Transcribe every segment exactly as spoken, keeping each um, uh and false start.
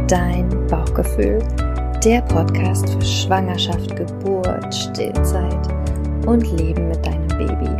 dein Bauchgefühl, der Podcast für Schwangerschaft, Geburt, Stillzeit und Leben mit deinem Baby.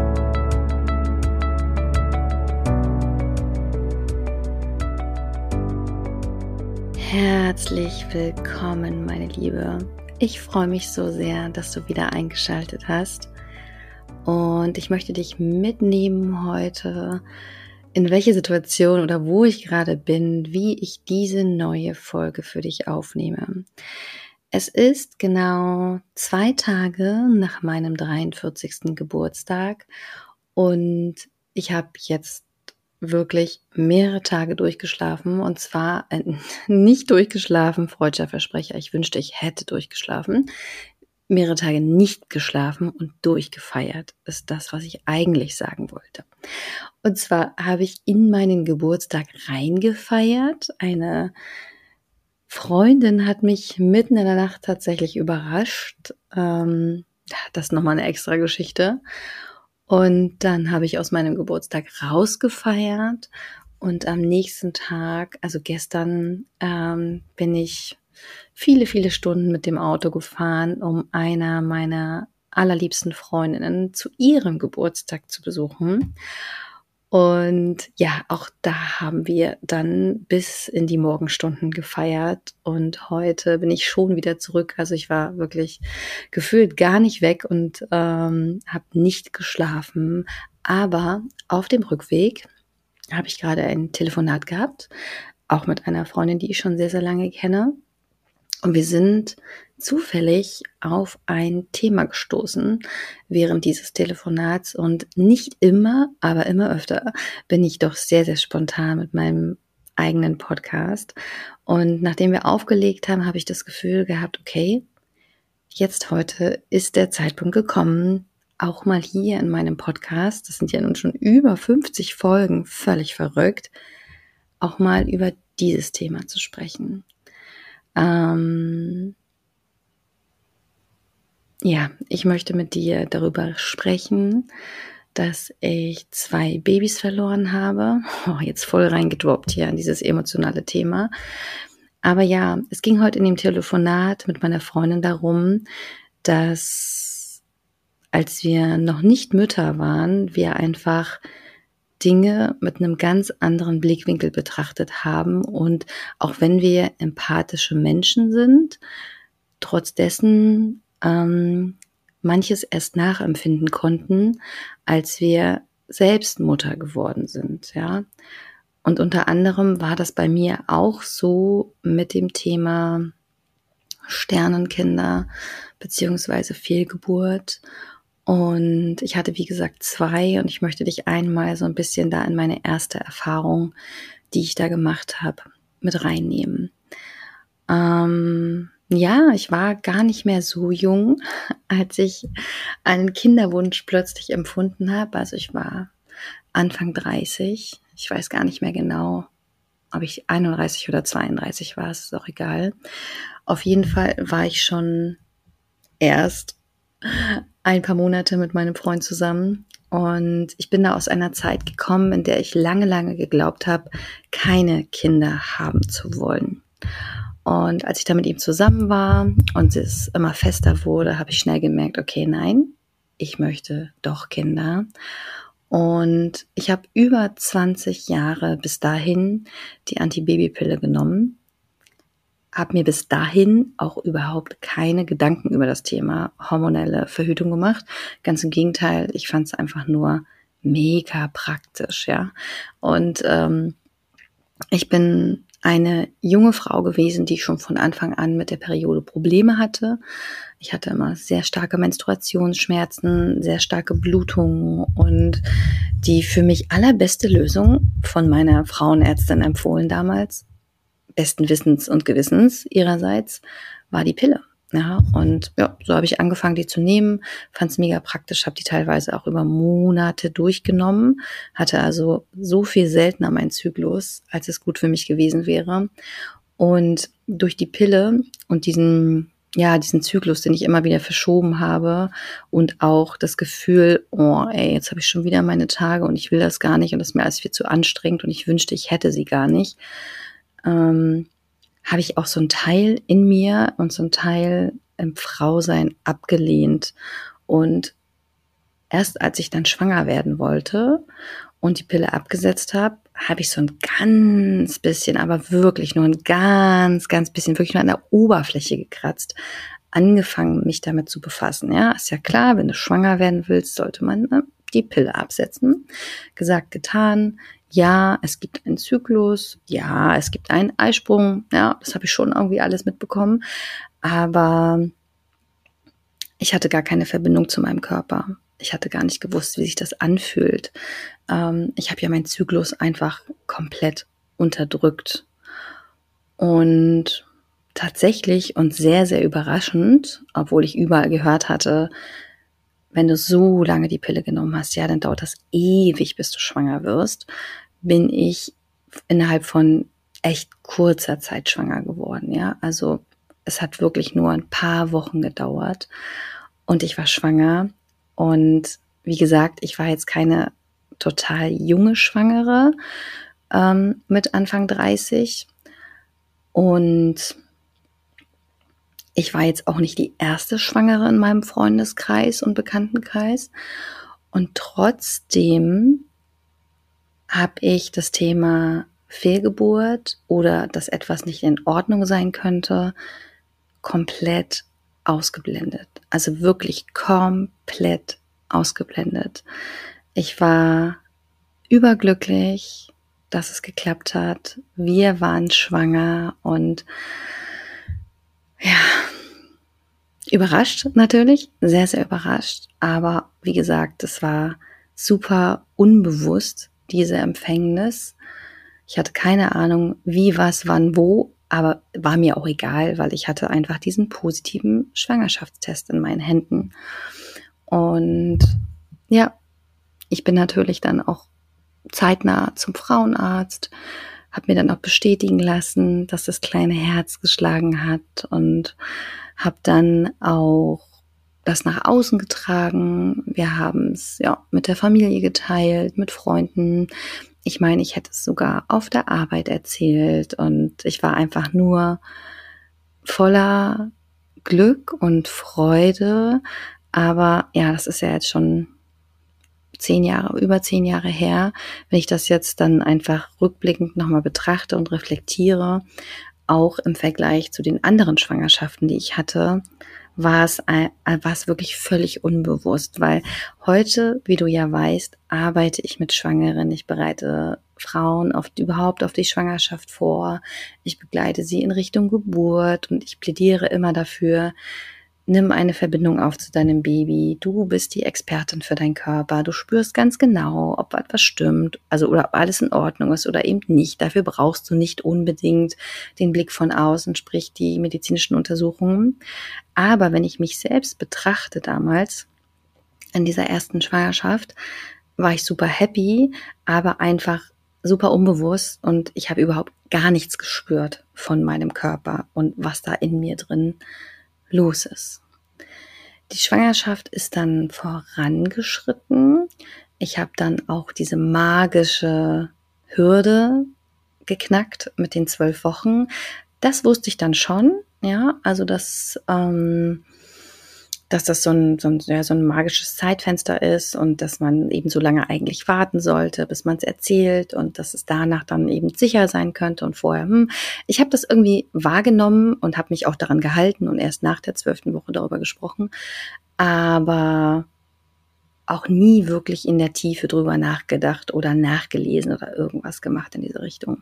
Herzlich willkommen, meine Liebe. Ich freue mich so sehr, dass du wieder eingeschaltet hast und ich möchte dich mitnehmen heute, in welche Situation oder wo ich gerade bin, wie ich diese neue Folge für dich aufnehme. Es ist genau zwei Tage nach meinem dreiundvierzigsten Geburtstag und ich habe jetzt wirklich mehrere Tage durchgeschlafen und zwar äh, nicht durchgeschlafen, freudscher Versprecher, ich wünschte, ich hätte durchgeschlafen. Mehrere Tage nicht geschlafen und durchgefeiert, ist das, was ich eigentlich sagen wollte. Und zwar habe ich in meinen Geburtstag reingefeiert. Eine Freundin hat mich mitten in der Nacht tatsächlich überrascht. Ähm, das ist nochmal eine extra Geschichte. Und dann habe ich aus meinem Geburtstag rausgefeiert. Und am nächsten Tag, also gestern, ähm, bin ich viele, viele Stunden mit dem Auto gefahren, um einer meiner allerliebsten Freundinnen zu ihrem Geburtstag zu besuchen. Und ja, auch da haben wir dann bis in die Morgenstunden gefeiert und heute bin ich schon wieder zurück. Also ich war wirklich gefühlt gar nicht weg und ähm, habe nicht geschlafen. Aber auf dem Rückweg habe ich gerade ein Telefonat gehabt, auch mit einer Freundin, die ich schon sehr, sehr lange kenne. Und wir sind zufällig auf ein Thema gestoßen während dieses Telefonats und nicht immer, aber immer öfter bin ich doch sehr, sehr spontan mit meinem eigenen Podcast. Und nachdem wir aufgelegt haben, habe ich das Gefühl gehabt, okay, jetzt heute ist der Zeitpunkt gekommen, auch mal hier in meinem Podcast, das sind ja nun schon über fünfzig Folgen, völlig verrückt, auch mal über dieses Thema zu sprechen. Ähm, ja, ich möchte mit dir darüber sprechen, dass ich zwei Babys verloren habe. Oh, jetzt voll reingedroppt hier in dieses emotionale Thema. Aber ja, es ging heute in dem Telefonat mit meiner Freundin darum, dass als wir noch nicht Mütter waren, wir einfach Dinge mit einem ganz anderen Blickwinkel betrachtet haben und auch wenn wir empathische Menschen sind, trotz dessen ähm, manches erst nachempfinden konnten, als wir selbst Mutter geworden sind, ja. Und unter anderem war das bei mir auch so mit dem Thema Sternenkinder beziehungsweise Fehlgeburt. Und ich hatte, wie gesagt, zwei und ich möchte dich einmal so ein bisschen da in meine erste Erfahrung, die ich da gemacht habe, mit reinnehmen. Ähm, ja, ich war gar nicht mehr so jung, als ich einen Kinderwunsch plötzlich empfunden habe. Also ich war Anfang dreißig. Ich weiß gar nicht mehr genau, ob ich einunddreißig oder zweiunddreißig war, ist auch egal. Auf jeden Fall war ich schon erst ein paar Monate mit meinem Freund zusammen und ich bin da aus einer Zeit gekommen, in der ich lange, lange geglaubt habe, keine Kinder haben zu wollen. Und als ich da mit ihm zusammen war und es immer fester wurde, habe ich schnell gemerkt, okay, nein, ich möchte doch Kinder. Und ich habe über zwanzig Jahre bis dahin die Antibabypille genommen, habe mir bis dahin auch überhaupt keine Gedanken über das Thema hormonelle Verhütung gemacht. Ganz im Gegenteil, ich fand es einfach nur mega praktisch, ja. Und ähm, ich bin eine junge Frau gewesen, die schon von Anfang an mit der Periode Probleme hatte. Ich hatte immer sehr starke Menstruationsschmerzen, sehr starke Blutungen und die für mich allerbeste Lösung von meiner Frauenärztin empfohlen damals, besten Wissens und Gewissens ihrerseits, war die Pille. Ja, und ja, so habe ich angefangen, die zu nehmen, fand es mega praktisch, habe die teilweise auch über Monate durchgenommen, hatte also so viel seltener meinen Zyklus, als es gut für mich gewesen wäre. Und durch die Pille und diesen, ja, diesen Zyklus, den ich immer wieder verschoben habe und auch das Gefühl, oh ey, jetzt habe ich schon wieder meine Tage und ich will das gar nicht und das ist mir alles viel zu anstrengend und ich wünschte, ich hätte sie gar nicht, ähm, habe ich auch so ein Teil in mir und so ein Teil im Frausein abgelehnt. Und erst als ich dann schwanger werden wollte und die Pille abgesetzt habe, habe ich so ein ganz bisschen, aber wirklich nur ein ganz, ganz bisschen, wirklich nur an der Oberfläche gekratzt, angefangen, mich damit zu befassen. Ja, ist ja klar, wenn du schwanger werden willst, sollte man ne, die Pille absetzen. Gesagt, getan. Ja, es gibt einen Zyklus. Ja, es gibt einen Eisprung. Ja, das habe ich schon irgendwie alles mitbekommen. Aber ich hatte gar keine Verbindung zu meinem Körper. Ich hatte gar nicht gewusst, wie sich das anfühlt. Ähm, ich habe ja meinen Zyklus einfach komplett unterdrückt. Und tatsächlich und sehr, sehr überraschend, obwohl ich überall gehört hatte, wenn du so lange die Pille genommen hast, ja, dann dauert das ewig, bis du schwanger wirst, bin ich innerhalb von echt kurzer Zeit schwanger geworden, ja. Also es hat wirklich nur ein paar Wochen gedauert und ich war schwanger. Und wie gesagt, ich war jetzt keine total junge Schwangere ähm, mit Anfang dreißig. Und ich war jetzt auch nicht die erste Schwangere in meinem Freundeskreis und Bekanntenkreis. Und trotzdem habe ich das Thema Fehlgeburt oder dass etwas nicht in Ordnung sein könnte, komplett ausgeblendet. Also wirklich komplett ausgeblendet. Ich war überglücklich, dass es geklappt hat. Wir waren schwanger und ja, überrascht natürlich, sehr, sehr überrascht. Aber wie gesagt, es war super unbewusst, diese Empfängnis. Ich hatte keine Ahnung, wie, was, wann, wo, aber war mir auch egal, weil ich hatte einfach diesen positiven Schwangerschaftstest in meinen Händen. Und ja, ich bin natürlich dann auch zeitnah zum Frauenarzt, habe mir dann auch bestätigen lassen, dass das kleine Herz geschlagen hat und habe dann auch das nach außen getragen. Wir haben es ja mit der Familie geteilt, mit Freunden. Ich meine, ich hätte es sogar auf der Arbeit erzählt und ich war einfach nur voller Glück und Freude. Aber ja, das ist ja jetzt schon zehn Jahre, über zehn Jahre her. Wenn ich das jetzt dann einfach rückblickend nochmal betrachte und reflektiere, auch im Vergleich zu den anderen Schwangerschaften, die ich hatte, war es, war es wirklich völlig unbewusst, weil heute, wie du ja weißt, arbeite ich mit Schwangeren. Ich bereite Frauen auf, überhaupt auf die Schwangerschaft vor. Ich begleite sie in Richtung Geburt und ich plädiere immer dafür, nimm eine Verbindung auf zu deinem Baby. Du bist die Expertin für deinen Körper. Du spürst ganz genau, ob etwas stimmt, also oder ob alles in Ordnung ist oder eben nicht. Dafür brauchst du nicht unbedingt den Blick von außen, sprich die medizinischen Untersuchungen. Aber wenn ich mich selbst betrachte damals, in dieser ersten Schwangerschaft, war ich super happy, aber einfach super unbewusst und ich habe überhaupt gar nichts gespürt von meinem Körper und was da in mir drin los ist. Die Schwangerschaft ist dann vorangeschritten. Ich habe dann auch diese magische Hürde geknackt mit den zwölf Wochen. Das wusste ich dann schon, ja, also dass, ähm, dass das so ein, so, ein, ja, so ein magisches Zeitfenster ist und dass man eben so lange eigentlich warten sollte, bis man es erzählt und dass es danach dann eben sicher sein könnte und vorher, hm, ich habe das irgendwie wahrgenommen und habe mich auch daran gehalten und erst nach der zwölften Woche darüber gesprochen, aber auch nie wirklich in der Tiefe drüber nachgedacht oder nachgelesen oder irgendwas gemacht in diese Richtung.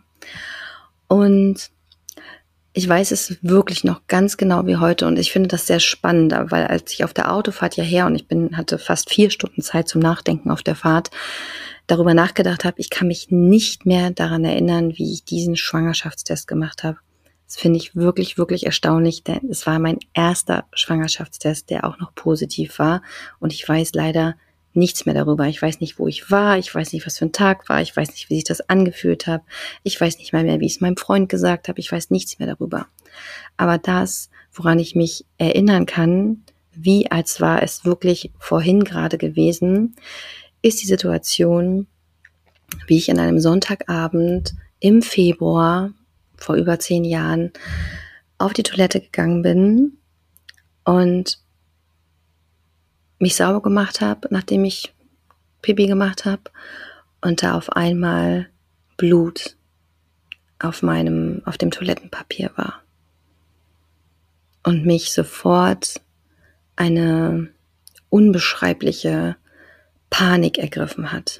Und ich weiß es wirklich noch ganz genau wie heute und ich finde das sehr spannend, weil als ich auf der Autofahrt hierher und ich bin hatte fast vier Stunden Zeit zum Nachdenken auf der Fahrt, darüber nachgedacht habe, ich kann mich nicht mehr daran erinnern, wie ich diesen Schwangerschaftstest gemacht habe. Das finde ich wirklich, wirklich erstaunlich, denn es war mein erster Schwangerschaftstest, der auch noch positiv war und ich weiß leider nichts mehr darüber. Ich weiß nicht, wo ich war. Ich weiß nicht, was für ein Tag war. Ich weiß nicht, wie sich das angefühlt hat. Ich weiß nicht mal mehr, wie ich es meinem Freund gesagt habe. Ich weiß nichts mehr darüber. Aber das, woran ich mich erinnern kann, wie als war es wirklich vorhin gerade gewesen, ist die Situation, wie ich an einem Sonntagabend im Februar vor über zehn Jahren auf die Toilette gegangen bin und mich sauber gemacht habe, nachdem ich Pipi gemacht habe und da auf einmal Blut auf meinem, auf dem Toilettenpapier war und mich sofort eine unbeschreibliche Panik ergriffen hat.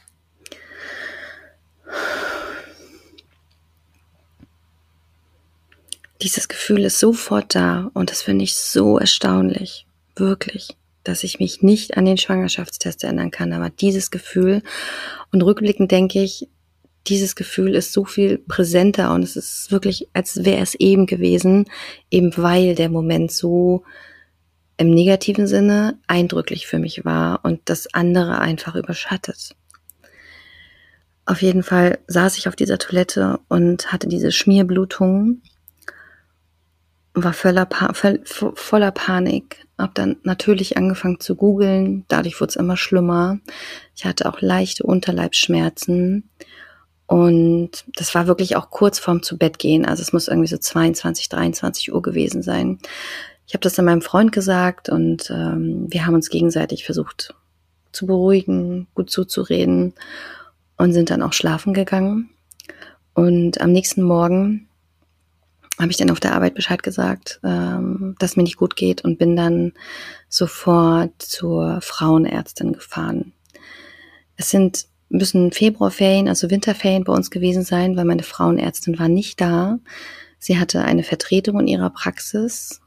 Dieses Gefühl ist sofort da und das finde ich so erstaunlich, wirklich, dass ich mich nicht an den Schwangerschaftstest erinnern kann, aber dieses Gefühl, und rückblickend denke ich, dieses Gefühl ist so viel präsenter und es ist wirklich, als wäre es eben gewesen, eben weil der Moment so im negativen Sinne eindrücklich für mich war und das andere einfach überschattet. Auf jeden Fall saß ich auf dieser Toilette und hatte diese Schmierblutung, war voller, pa- voller Panik, habe dann natürlich angefangen zu googeln, dadurch wurde es immer schlimmer. Ich hatte auch leichte Unterleibsschmerzen und das war wirklich auch kurz vorm Zubettgehen, also es muss irgendwie so zweiundzwanzig, dreiundzwanzig Uhr gewesen sein. Ich habe das dann meinem Freund gesagt und ähm, wir haben uns gegenseitig versucht zu beruhigen, gut zuzureden und sind dann auch schlafen gegangen. Und am nächsten Morgen habe ich dann auf der Arbeit Bescheid gesagt, ähm, dass es mir nicht gut geht und bin dann sofort zur Frauenärztin gefahren. Es sind müssen Februarferien, also Winterferien bei uns gewesen sein, weil meine Frauenärztin war nicht da. Sie hatte eine Vertretung in ihrer Praxis,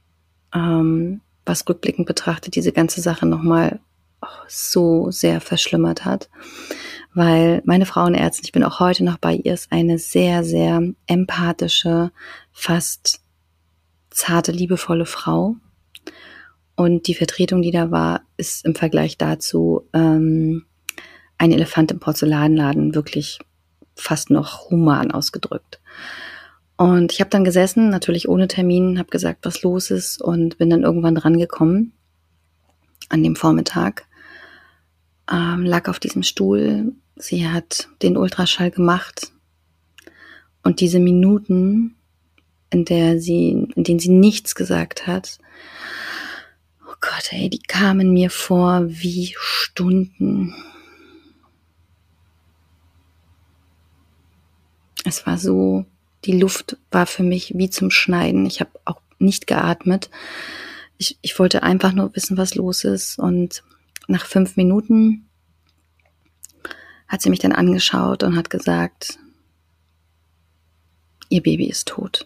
ähm, was rückblickend betrachtet diese ganze Sache nochmal oh, so sehr verschlimmert hat. Weil meine Frauenärztin, ich bin auch heute noch bei ihr, ist eine sehr, sehr empathische, fast zarte, liebevolle Frau. Und die Vertretung, die da war, ist im Vergleich dazu ähm, ein Elefant im Porzellanladen, wirklich fast noch human ausgedrückt. Und ich habe dann gesessen, natürlich ohne Termin, habe gesagt, was los ist und bin dann irgendwann rangekommen an dem Vormittag. Ähm, lag auf diesem Stuhl. Sie hat den Ultraschall gemacht und diese Minuten, in der sie, in denen sie nichts gesagt hat, oh Gott, ey, die kamen mir vor wie Stunden. Es war so, die Luft war für mich wie zum Schneiden. Ich habe auch nicht geatmet. Ich, ich wollte einfach nur wissen, was los ist. Und nach fünf Minuten hat sie mich dann angeschaut und hat gesagt, ihr Baby ist tot.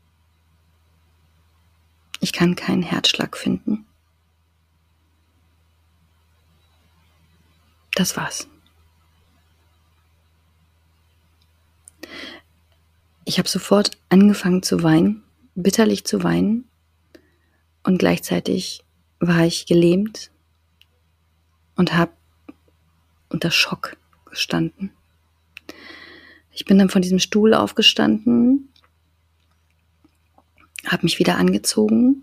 Ich kann keinen Herzschlag finden. Das war's. Ich habe sofort angefangen zu weinen, bitterlich zu weinen, und gleichzeitig war ich gelähmt und habe unter Schock gestanden. Ich bin dann von diesem Stuhl aufgestanden, habe mich wieder angezogen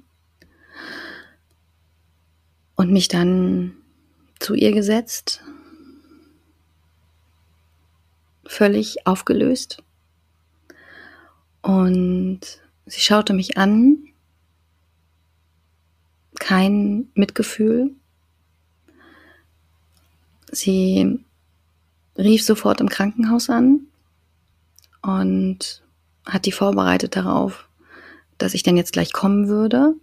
und mich dann zu ihr gesetzt, völlig aufgelöst. Und sie schaute mich an, kein Mitgefühl. Sie rief sofort im Krankenhaus an und hat die vorbereitet darauf, dass ich dann jetzt gleich kommen würde,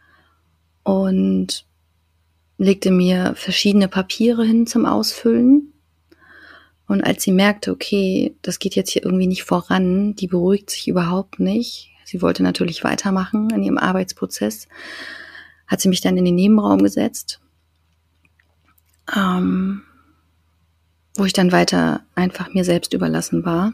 und legte mir verschiedene Papiere hin zum Ausfüllen. Und als sie merkte, okay, das geht jetzt hier irgendwie nicht voran, die beruhigt sich überhaupt nicht, sie wollte natürlich weitermachen in ihrem Arbeitsprozess, hat sie mich dann in den Nebenraum gesetzt, ähm, wo ich dann weiter einfach mir selbst überlassen war.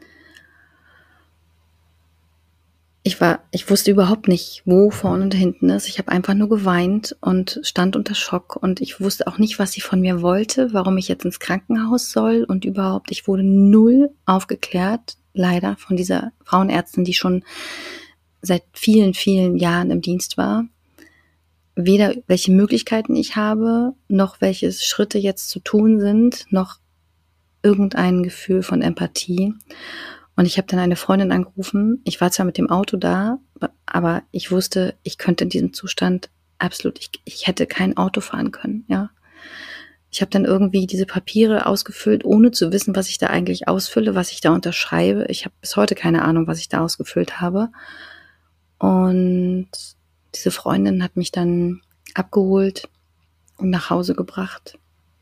Ich war, ich wusste überhaupt nicht, wo vorne und hinten ist. Ich habe einfach nur geweint und stand unter Schock, und ich wusste auch nicht, was sie von mir wollte, warum ich jetzt ins Krankenhaus soll, und überhaupt, ich wurde null aufgeklärt, leider, von dieser Frauenärztin, die schon seit vielen, vielen Jahren im Dienst war. Weder welche Möglichkeiten ich habe, noch welche Schritte jetzt zu tun sind, noch irgendein Gefühl von Empathie. Und ich habe dann eine Freundin angerufen. Ich war zwar mit dem Auto da, aber ich wusste, ich könnte in diesem Zustand absolut, ich, ich hätte kein Auto fahren können, ja. Ich habe dann irgendwie diese Papiere ausgefüllt, ohne zu wissen, was ich da eigentlich ausfülle, was ich da unterschreibe. Ich habe bis heute keine Ahnung, was ich da ausgefüllt habe. Und diese Freundin hat mich dann abgeholt und nach Hause gebracht,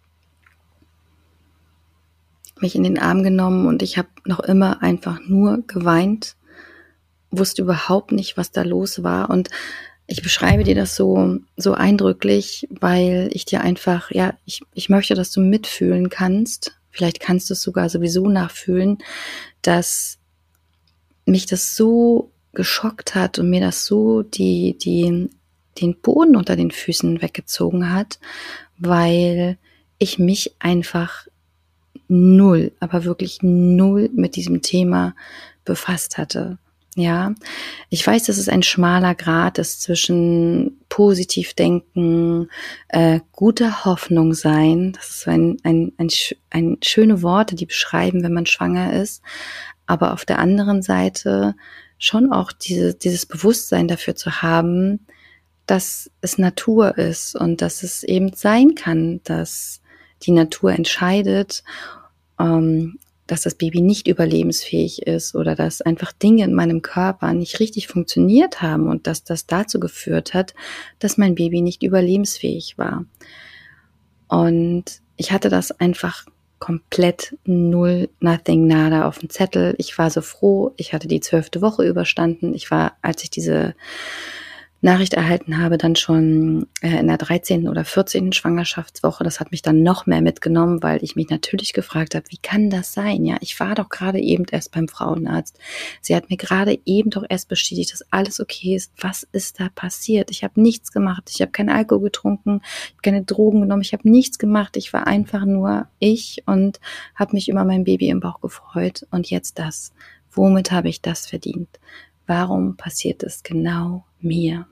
mich in den Arm genommen und ich habe noch immer einfach nur geweint, wusste überhaupt nicht, was da los war. Und ich beschreibe dir das so, so eindrücklich, weil ich dir einfach, ja, ich, ich möchte, dass du mitfühlen kannst. Vielleicht kannst du es sogar sowieso nachfühlen, dass mich das so geschockt hat und mir das so die, die, den Boden unter den Füßen weggezogen hat, weil ich mich einfach null, aber wirklich null mit diesem Thema befasst hatte. Ja, ich weiß, dass es ein schmaler Grat ist zwischen positiv denken, äh, guter Hoffnung sein. Das ist so ein, ein, ein, ein schöne Worte, die beschreiben, wenn man schwanger ist. Aber auf der anderen Seite schon auch diese, dieses Bewusstsein dafür zu haben, dass es Natur ist und dass es eben sein kann, dass die Natur entscheidet, ähm, dass das Baby nicht überlebensfähig ist oder dass einfach Dinge in meinem Körper nicht richtig funktioniert haben und dass das dazu geführt hat, dass mein Baby nicht überlebensfähig war. Und ich hatte das einfach komplett null, nothing, nada auf dem Zettel. Ich war so froh, ich hatte die zwölfte Woche überstanden. Ich war, als ich diese Nachricht erhalten habe, dann schon äh, in der dreizehnten oder vierzehnten Schwangerschaftswoche. Das hat mich dann noch mehr mitgenommen, weil ich mich natürlich gefragt habe, wie kann das sein? Ja, ich war doch gerade eben erst beim Frauenarzt. Sie hat mir gerade eben doch erst bestätigt, dass alles okay ist. Was ist da passiert? Ich habe nichts gemacht. Ich habe keinen Alkohol getrunken, ich habe keine Drogen genommen. Ich habe nichts gemacht. Ich war einfach nur ich und habe mich über mein Baby im Bauch gefreut. Und jetzt das. Womit habe ich das verdient? Warum passiert es genau mir?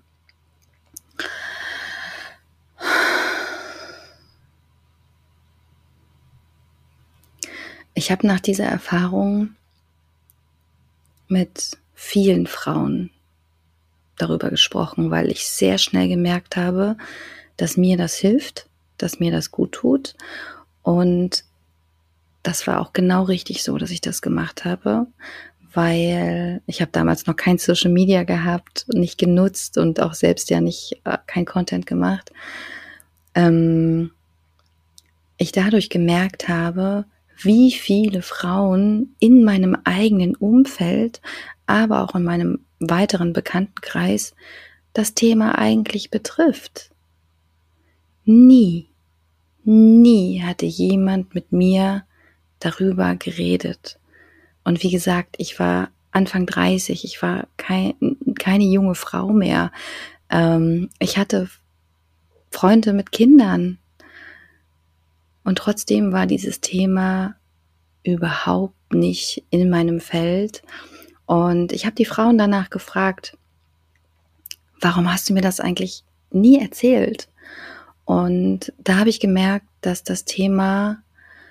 Ich habe nach dieser Erfahrung mit vielen Frauen darüber gesprochen, weil ich sehr schnell gemerkt habe, dass mir das hilft, dass mir das gut tut. Und das war auch genau richtig so, dass ich das gemacht habe, weil ich habe damals noch kein Social Media gehabt, nicht genutzt und auch selbst ja nicht äh, kein Content gemacht. Ähm, ich dadurch gemerkt habe, wie viele Frauen in meinem eigenen Umfeld, aber auch in meinem weiteren Bekanntenkreis das Thema eigentlich betrifft. Nie, nie hatte jemand mit mir darüber geredet. Und wie gesagt, ich war Anfang dreißig, ich war kein, keine junge Frau mehr. Ähm, ich hatte Freunde mit Kindern. Und trotzdem war dieses Thema überhaupt nicht in meinem Feld. Und ich habe die Frauen danach gefragt, warum hast du mir das eigentlich nie erzählt? Und da habe ich gemerkt, dass das Thema,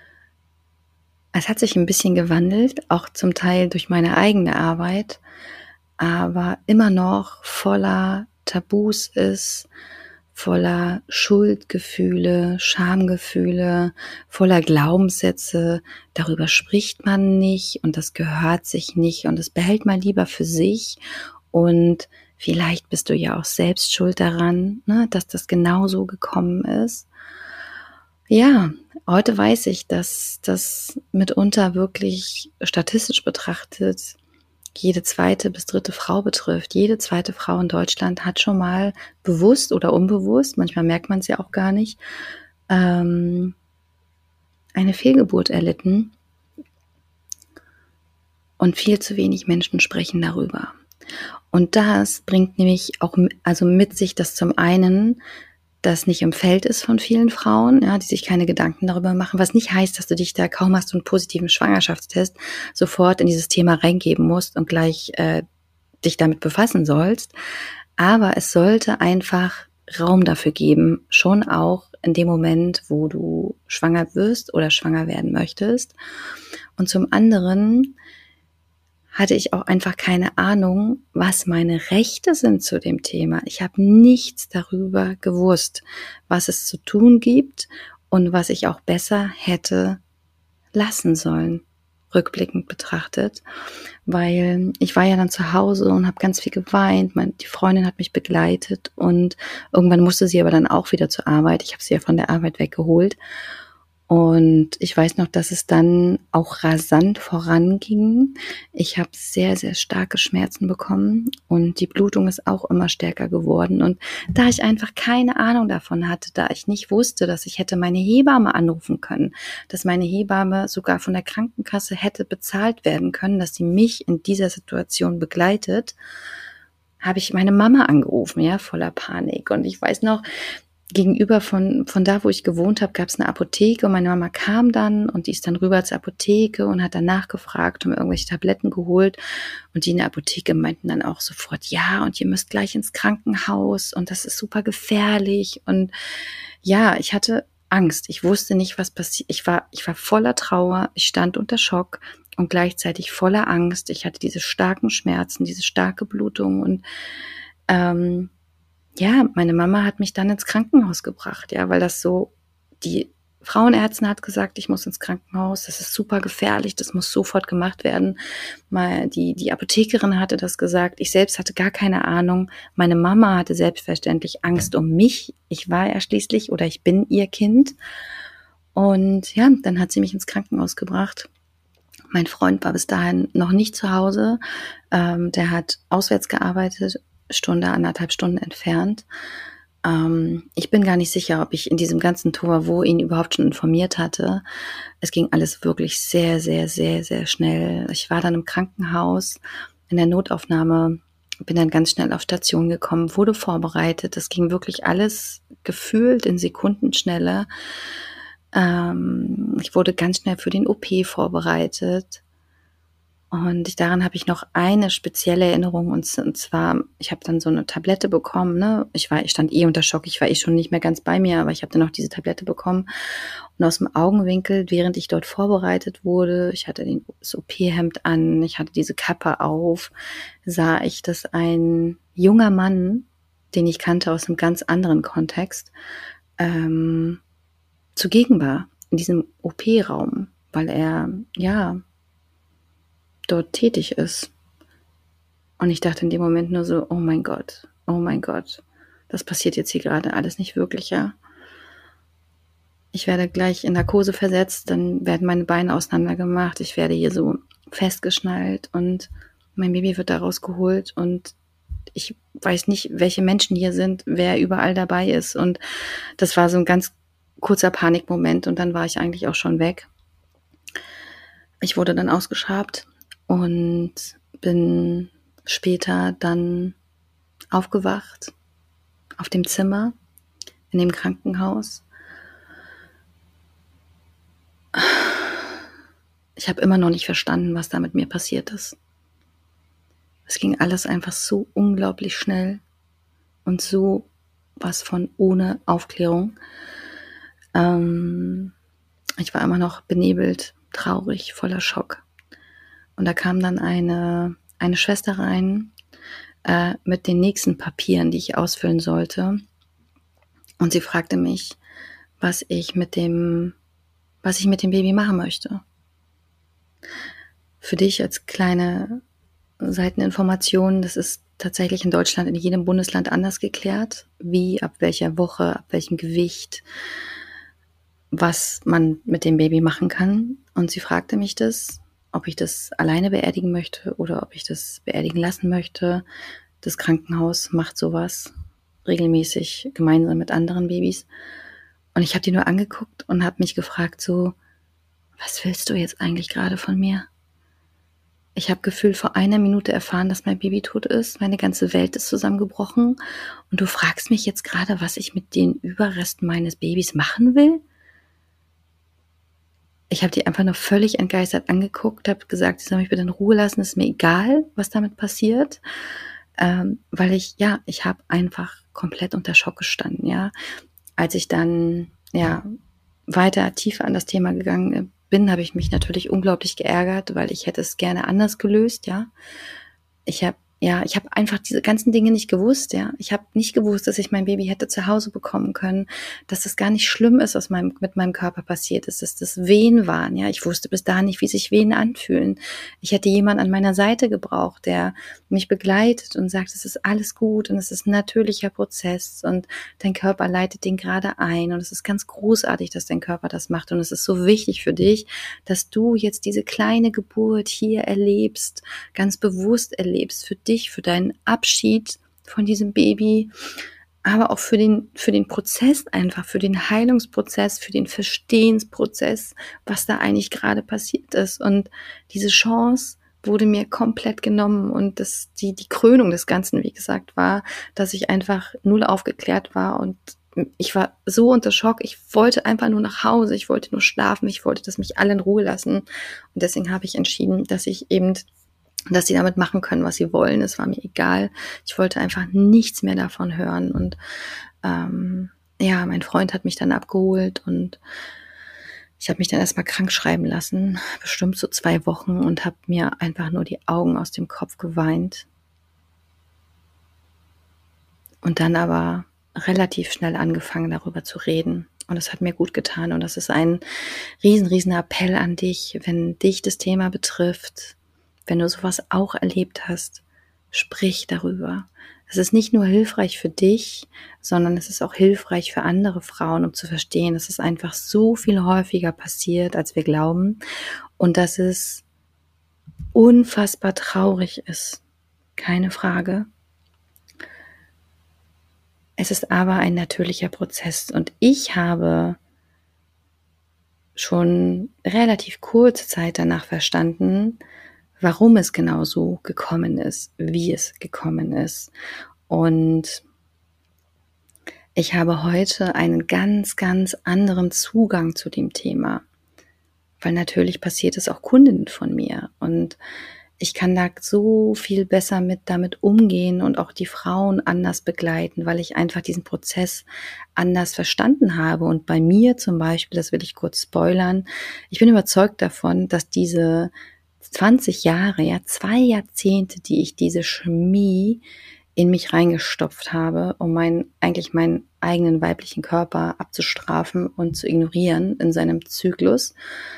es hat sich ein bisschen gewandelt, auch zum Teil durch meine eigene Arbeit, aber immer noch voller Tabus ist, voller Schuldgefühle, Schamgefühle, voller Glaubenssätze. Darüber spricht man nicht und das gehört sich nicht und das behält man lieber für sich. Und vielleicht bist du ja auch selbst schuld daran, ne, dass das genau so gekommen ist. Ja, heute weiß ich, dass das mitunter wirklich statistisch betrachtet jede zweite bis dritte Frau betrifft. Jede zweite Frau in Deutschland hat schon mal bewusst oder unbewusst, manchmal merkt man es ja auch gar nicht, ähm, eine Fehlgeburt erlitten. Und viel zu wenig Menschen sprechen darüber. Und das bringt nämlich auch also mit sich, dass zum einen das nicht im Feld ist von vielen Frauen, ja, die sich keine Gedanken darüber machen, was nicht heißt, dass du dich da, kaum hast du einen positiven Schwangerschaftstest, sofort in dieses Thema reingeben musst und gleich äh, dich damit befassen sollst. Aber es sollte einfach Raum dafür geben, schon auch in dem Moment, wo du schwanger wirst oder schwanger werden möchtest. Und zum anderen hatte ich auch einfach keine Ahnung, was meine Rechte sind zu dem Thema. Ich habe nichts darüber gewusst, was es zu tun gibt und was ich auch besser hätte lassen sollen, rückblickend betrachtet. Weil ich war ja dann zu Hause und habe ganz viel geweint. Meine, die Freundin hat mich begleitet und irgendwann musste sie aber dann auch wieder zur Arbeit. Ich habe sie ja von der Arbeit weggeholt. Und ich weiß noch, dass es dann auch rasant voranging. Ich habe sehr, sehr starke Schmerzen bekommen und die Blutung ist auch immer stärker geworden. Und da ich einfach keine Ahnung davon hatte, da ich nicht wusste, dass ich hätte meine Hebamme anrufen können, dass meine Hebamme sogar von der Krankenkasse hätte bezahlt werden können, dass sie mich in dieser Situation begleitet, habe ich meine Mama angerufen, ja, voller Panik. Und ich weiß noch, gegenüber von von da, wo ich gewohnt habe, gab es eine Apotheke und meine Mama kam dann und die ist dann rüber zur Apotheke und hat dann nachgefragt und mir irgendwelche Tabletten geholt und die in der Apotheke meinten dann auch sofort, ja, und ihr müsst gleich ins Krankenhaus und das ist super gefährlich und ja, ich hatte Angst. Ich wusste nicht, was passiert. Ich war ich war voller Trauer, ich stand unter Schock und gleichzeitig voller Angst. Ich hatte diese starken Schmerzen, diese starke Blutung und ähm, ja, meine Mama hat mich dann ins Krankenhaus gebracht, ja, weil das so, die Frauenärztin hat gesagt, ich muss ins Krankenhaus, das ist super gefährlich, das muss sofort gemacht werden. Mal die, die Apothekerin hatte das gesagt, ich selbst hatte gar keine Ahnung. Meine Mama hatte selbstverständlich Angst um mich. Ich war ja schließlich oder ich bin ihr Kind. Und ja, dann hat sie mich ins Krankenhaus gebracht. Mein Freund war bis dahin noch nicht zu Hause. Ähm, der hat auswärts gearbeitet, Stunde, anderthalb Stunden entfernt. Ähm, ich bin gar nicht sicher, ob ich in diesem ganzen Tohuwabohu ihn überhaupt schon informiert hatte. Es ging alles wirklich sehr, sehr, sehr, sehr schnell. Ich war dann im Krankenhaus, in der Notaufnahme, bin dann ganz schnell auf Station gekommen, wurde vorbereitet. Das ging wirklich alles gefühlt in Sekundenschnelle. Ähm, ich wurde ganz schnell für den O P vorbereitet. Und ich, daran habe ich noch eine spezielle Erinnerung und, und zwar, ich habe dann so eine Tablette bekommen, ne? Ich war, ich stand eh unter Schock, ich war eh schon nicht mehr ganz bei mir, aber ich habe dann noch diese Tablette bekommen und aus dem Augenwinkel, während ich dort vorbereitet wurde, ich hatte den, das O P-Hemd an, ich hatte diese Kappe auf, sah ich, dass ein junger Mann, den ich kannte aus einem ganz anderen Kontext, ähm, zugegen war in diesem O P-Raum, weil er, ja, dort tätig ist. Und ich dachte in dem Moment nur so, oh mein Gott, oh mein Gott, das passiert jetzt hier gerade alles nicht wirklich, ja. Ich werde gleich in Narkose versetzt, dann werden meine Beine auseinandergemacht, ich werde hier so festgeschnallt und mein Baby wird da rausgeholt und ich weiß nicht, welche Menschen hier sind, wer überall dabei ist. Und das war so ein ganz kurzer Panikmoment und dann war ich eigentlich auch schon weg. Ich wurde dann ausgeschabt und bin später dann aufgewacht auf dem Zimmer in dem Krankenhaus. Ich habe immer noch nicht verstanden, was da mit mir passiert ist. Es ging alles einfach so unglaublich schnell und so was von ohne Aufklärung. Ähm, ich war immer noch benebelt, traurig, voller Schock. Und da kam dann eine, eine Schwester rein äh, mit den nächsten Papieren, die ich ausfüllen sollte. Und sie fragte mich, was ich mit dem, was ich mit dem Baby machen möchte. Für dich als kleine Seiteninformation, das ist tatsächlich in Deutschland in jedem Bundesland anders geklärt, wie, ab welcher Woche, ab welchem Gewicht, was man mit dem Baby machen kann. Und sie fragte mich das, ob ich das alleine beerdigen möchte oder ob ich das beerdigen lassen möchte. Das Krankenhaus macht sowas regelmäßig gemeinsam mit anderen Babys. Und ich habe die nur angeguckt und habe mich gefragt so, was willst du jetzt eigentlich gerade von mir? Ich habe gefühlt vor einer Minute erfahren, dass mein Baby tot ist. Meine ganze Welt ist zusammengebrochen. Und du fragst mich jetzt gerade, was ich mit den Überresten meines Babys machen will? Ich habe die einfach nur völlig entgeistert angeguckt, habe gesagt, sie soll mich bitte in Ruhe lassen, ist mir egal, was damit passiert. Ähm, weil ich, ja, ich habe einfach komplett unter Schock gestanden, ja. Als ich dann, ja, weiter tiefer an das Thema gegangen bin, habe ich mich natürlich unglaublich geärgert, weil ich hätte es gerne anders gelöst, ja. Ich habe ja, ich habe einfach diese ganzen Dinge nicht gewusst, ja. Ich habe nicht gewusst, dass ich mein Baby hätte zu Hause bekommen können, dass das gar nicht schlimm ist, was meinem, mit meinem Körper passiert ist, dass das Wehen waren, ja. Ich wusste bis dahin nicht, wie sich Wehen anfühlen. Ich hätte jemanden an meiner Seite gebraucht, der mich begleitet und sagt, es ist alles gut und es ist ein natürlicher Prozess und dein Körper leitet den gerade ein und es ist ganz großartig, dass dein Körper das macht und es ist so wichtig für dich, dass du jetzt diese kleine Geburt hier erlebst, ganz bewusst erlebst, für dich, für deinen Abschied von diesem Baby, aber auch für den, für den Prozess einfach, für den Heilungsprozess, für den Verstehensprozess, was da eigentlich gerade passiert ist. Und diese Chance wurde mir komplett genommen und das, die, die Krönung des Ganzen, wie gesagt, war, dass ich einfach null aufgeklärt war und ich war so unter Schock, ich wollte einfach nur nach Hause, ich wollte nur schlafen, ich wollte, dass mich alle in Ruhe lassen und deswegen habe ich entschieden, dass ich eben dass sie damit machen können, was sie wollen. Es war mir egal. Ich wollte einfach nichts mehr davon hören. Und ähm, ja, mein Freund hat mich dann abgeholt und ich habe mich dann erstmal krank schreiben lassen, bestimmt so zwei Wochen und habe mir einfach nur die Augen aus dem Kopf geweint. Und dann aber relativ schnell angefangen, darüber zu reden. Und das hat mir gut getan. Und das ist ein riesen, riesen Appell an dich, wenn dich das Thema betrifft, wenn du sowas auch erlebt hast, sprich darüber. Es ist nicht nur hilfreich für dich, sondern es ist auch hilfreich für andere Frauen, um zu verstehen, dass es einfach so viel häufiger passiert, als wir glauben und dass es unfassbar traurig ist. Keine Frage. Es ist aber ein natürlicher Prozess und ich habe schon relativ kurze Zeit danach verstanden, warum es genau so gekommen ist, wie es gekommen ist. Und ich habe heute einen ganz, ganz anderen Zugang zu dem Thema, weil natürlich passiert es auch Kundinnen von mir und ich kann da so viel besser mit damit umgehen und auch die Frauen anders begleiten, weil ich einfach diesen Prozess anders verstanden habe. Und bei mir zum Beispiel, das will ich kurz spoilern, ich bin überzeugt davon, dass diese zwanzig Jahre, ja, zwei Jahrzehnte, die ich diese Chemie in mich reingestopft habe, um meinen, eigentlich meinen eigenen weiblichen Körper abzustrafen und zu ignorieren in seinem Zyklus,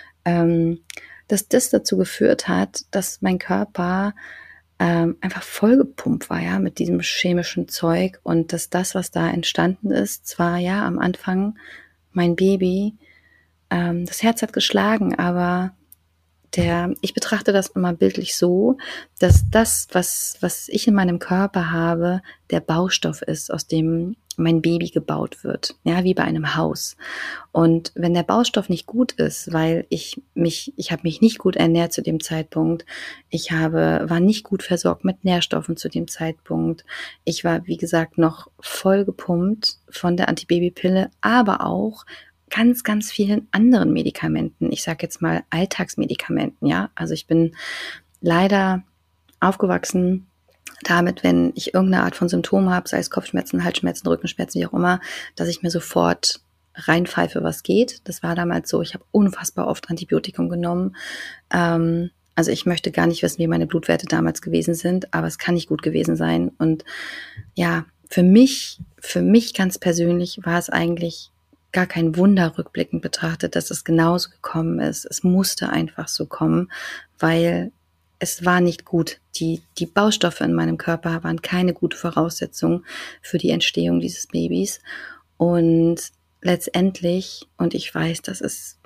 ähm, dass das dazu geführt hat, dass mein Körper ähm, einfach vollgepumpt war, ja, mit diesem chemischen Zeug und dass das, was da entstanden ist, zwar ja am Anfang mein Baby, ähm, das Herz hat geschlagen, aber der, ich betrachte das immer bildlich so, dass das, was, was ich in meinem Körper habe, der Baustoff ist, aus dem mein Baby gebaut wird, ja, wie bei einem Haus. Und wenn der Baustoff nicht gut ist, weil ich mich, ich habe mich nicht gut ernährt zu dem Zeitpunkt, ich habe, war nicht gut versorgt mit Nährstoffen zu dem Zeitpunkt, ich war, wie gesagt, noch voll gepumpt von der Antibabypille, aber auch ganz, ganz vielen anderen Medikamenten. Ich sage jetzt mal Alltagsmedikamenten, ja. Also ich bin leider aufgewachsen damit, wenn ich irgendeine Art von Symptom habe, sei es Kopfschmerzen, Halsschmerzen, Rückenschmerzen, wie auch immer, dass ich mir sofort reinpfeife, was geht. Das war damals so. Ich habe unfassbar oft Antibiotikum genommen. Ähm, also ich möchte gar nicht wissen, wie meine Blutwerte damals gewesen sind, aber es kann nicht gut gewesen sein. Und ja, für mich, für mich ganz persönlich war es eigentlich gar kein Wunder rückblickend betrachtet, dass es genauso gekommen ist. Es musste einfach so kommen, weil es war nicht gut. Die, die Baustoffe in meinem Körper waren keine gute Voraussetzung für die Entstehung dieses Babys. Und letztendlich, und ich weiß, das ist,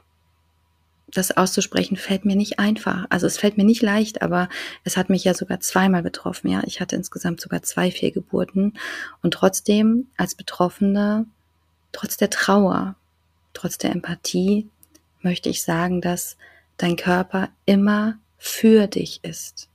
das auszusprechen fällt mir nicht einfach. Also es fällt mir nicht leicht, aber es hat mich ja sogar zweimal betroffen. Ja, ich hatte insgesamt sogar zwei Fehlgeburten und trotzdem als Betroffene, trotz der Trauer, trotz der Empathie, möchte ich sagen, dass dein Körper immer für dich ist.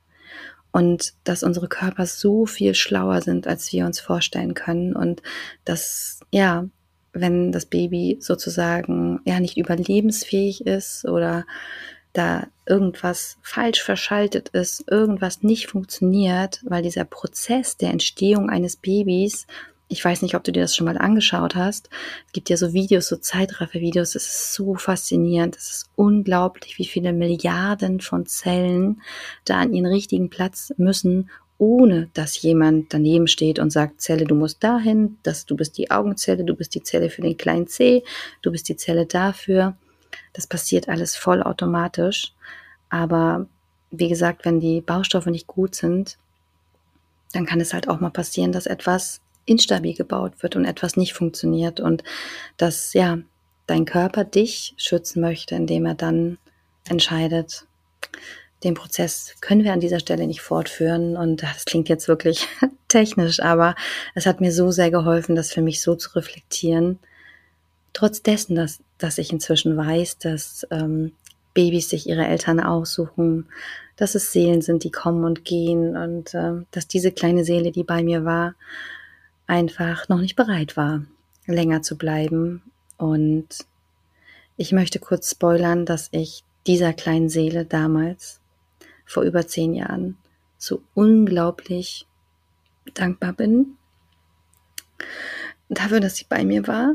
Und dass unsere Körper so viel schlauer sind, als wir uns vorstellen können. Und dass, ja, wenn das Baby sozusagen ja nicht überlebensfähig ist oder da irgendwas falsch verschaltet ist, irgendwas nicht funktioniert, weil dieser Prozess der Entstehung eines Babys Ich weiß nicht, ob du dir das schon mal angeschaut hast. Es gibt ja so Videos, so Zeitraffer-Videos. Es ist so faszinierend. Es ist unglaublich, wie viele Milliarden von Zellen da an ihren richtigen Platz müssen, ohne dass jemand daneben steht und sagt, Zelle, du musst dahin, dass du bist die Augenzelle, du bist die Zelle für den kleinen C, du bist die Zelle dafür. Das passiert alles vollautomatisch. Aber wie gesagt, wenn die Baustoffe nicht gut sind, dann kann es halt auch mal passieren, dass etwas instabil gebaut wird und etwas nicht funktioniert und dass ja dein Körper dich schützen möchte, indem er dann entscheidet, den Prozess können wir an dieser Stelle nicht fortführen. Und das klingt jetzt wirklich technisch, aber es hat mir so sehr geholfen, das für mich so zu reflektieren. Trotz dessen, dass, dass ich inzwischen weiß, dass ähm, Babys sich ihre Eltern aussuchen, dass es Seelen sind, die kommen und gehen und äh, dass diese kleine Seele, die bei mir war, einfach noch nicht bereit war, länger zu bleiben. Und ich möchte kurz spoilern, dass ich dieser kleinen Seele damals, vor über zehn Jahren, so unglaublich dankbar bin dafür, dass sie bei mir war,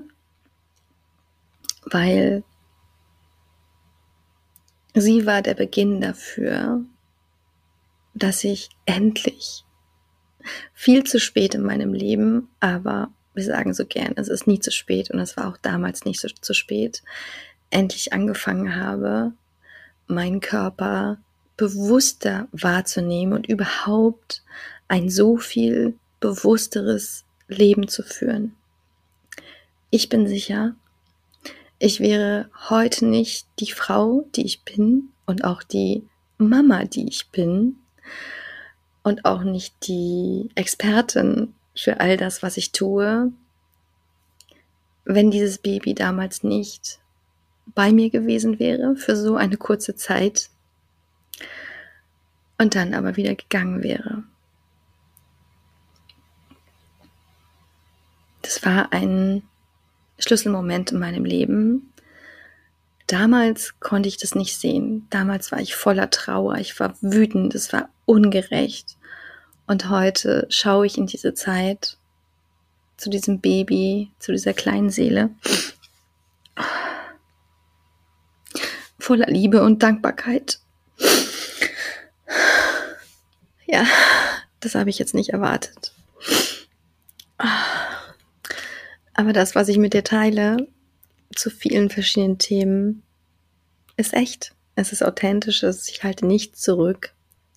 weil sie war der Beginn dafür, dass ich endlich, viel zu spät in meinem Leben, aber wir sagen so gern, es ist nie zu spät und es war auch damals nicht so zu spät, endlich angefangen habe, meinen Körper bewusster wahrzunehmen und überhaupt ein so viel bewussteres Leben zu führen. Ich bin sicher, ich wäre heute nicht die Frau, die ich bin und auch die Mama, die ich bin und auch nicht die Expertin für all das, was ich tue, wenn dieses Baby damals nicht bei mir gewesen wäre für so eine kurze Zeit und dann aber wieder gegangen wäre. Das war ein Schlüsselmoment in meinem Leben. Damals konnte ich das nicht sehen. Damals war ich voller Trauer, ich war wütend, es war ungerecht. Und heute schaue ich in diese Zeit, zu diesem Baby, zu dieser kleinen Seele, voller Liebe und Dankbarkeit. Ja, das habe ich jetzt nicht erwartet. Aber das, was ich mit dir teile, zu vielen verschiedenen Themen, ist echt. Es ist authentisch, ich halte nichts zurück.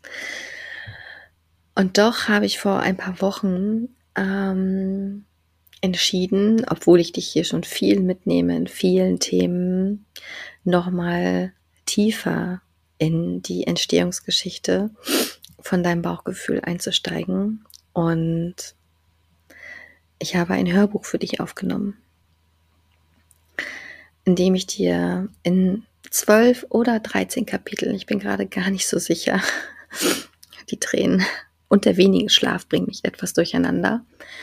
Und doch habe ich vor ein paar Wochen ähm, entschieden, obwohl ich dich hier schon viel mitnehme in vielen Themen, nochmal tiefer in die Entstehungsgeschichte von deinem Bauchgefühl einzusteigen. Und ich habe ein Hörbuch für dich aufgenommen, in dem ich dir in zwölf oder dreizehn Kapitel, ich bin gerade gar nicht so sicher, die Tränen und der wenige Schlaf bringen mich etwas durcheinander,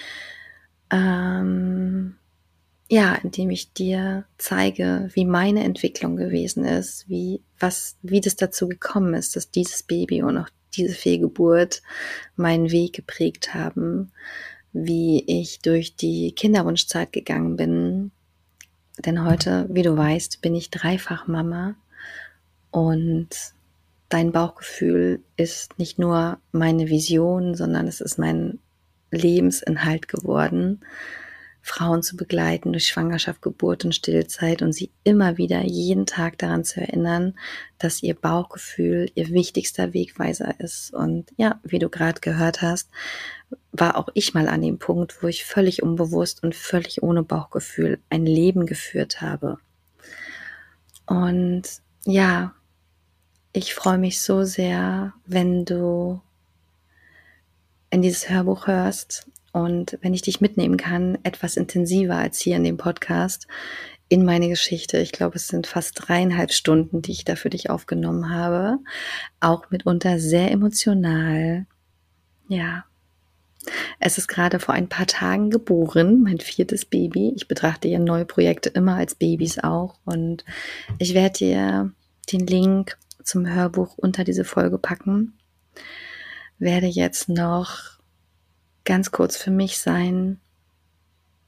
ähm, ja, indem ich dir zeige, wie meine Entwicklung gewesen ist, wie, was, wie das dazu gekommen ist, dass dieses Baby und auch diese Fehlgeburt meinen Weg geprägt haben, wie ich durch die Kinderwunschzeit gegangen bin. Denn heute, wie du weißt, bin ich dreifach Mama und dein Bauchgefühl ist nicht nur meine Vision, sondern es ist mein Lebensinhalt geworden, Frauen zu begleiten durch Schwangerschaft, Geburt und Stillzeit und sie immer wieder jeden Tag daran zu erinnern, dass ihr Bauchgefühl ihr wichtigster Wegweiser ist. Und ja, wie du gerade gehört hast, war auch ich mal an dem Punkt, wo ich völlig unbewusst und völlig ohne Bauchgefühl ein Leben geführt habe. Und ja, ich freue mich so sehr, wenn du in dieses Hörbuch hörst und wenn ich dich mitnehmen kann, etwas intensiver als hier in dem Podcast, in meine Geschichte. Ich glaube, es sind fast dreieinhalb Stunden, die ich da für dich aufgenommen habe. Auch mitunter sehr emotional. Ja. Es ist gerade vor ein paar Tagen geboren, mein viertes Baby. Ich betrachte ja neue Projekte immer als Babys auch. Und ich werde dir den Link zum Hörbuch unter diese Folge packen. Werde jetzt noch ganz kurz für mich sein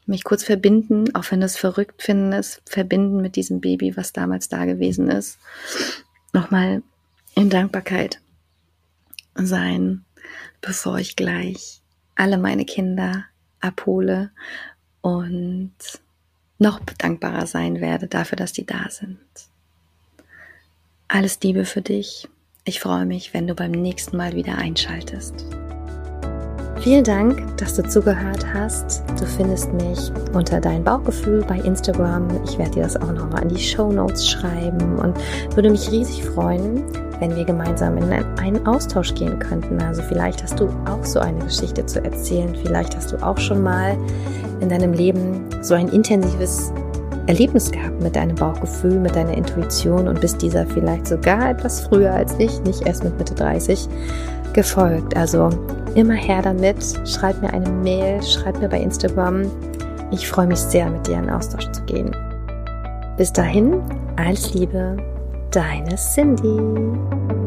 mich kurz verbinden, auch wenn du es verrückt findest, verbinden mit diesem Baby, was damals da gewesen ist. Nochmal in Dankbarkeit sein, bevor ich gleich alle meine Kinder abhole und noch dankbarer sein werde dafür, dass die da sind. Alles Liebe für dich. Ich freue mich, wenn du beim nächsten Mal wieder einschaltest. Vielen Dank, dass du zugehört hast. Du findest mich unter Dein Bauchgefühl bei Instagram. Ich werde dir das auch nochmal in die Shownotes schreiben und würde mich riesig freuen, wenn wir gemeinsam in einen Austausch gehen könnten. Also vielleicht hast du auch so eine Geschichte zu erzählen. Vielleicht hast du auch schon mal in deinem Leben so ein intensives Erlebnis gehabt mit deinem Bauchgefühl, mit deiner Intuition und bist dieser vielleicht sogar etwas früher als ich, nicht erst mit Mitte dreißig, gefolgt. Also immer her damit, schreib mir eine Mail, schreib mir bei Instagram. Ich freue mich sehr, mit dir in Austausch zu gehen. Bis dahin, alles Liebe, deine Cindy.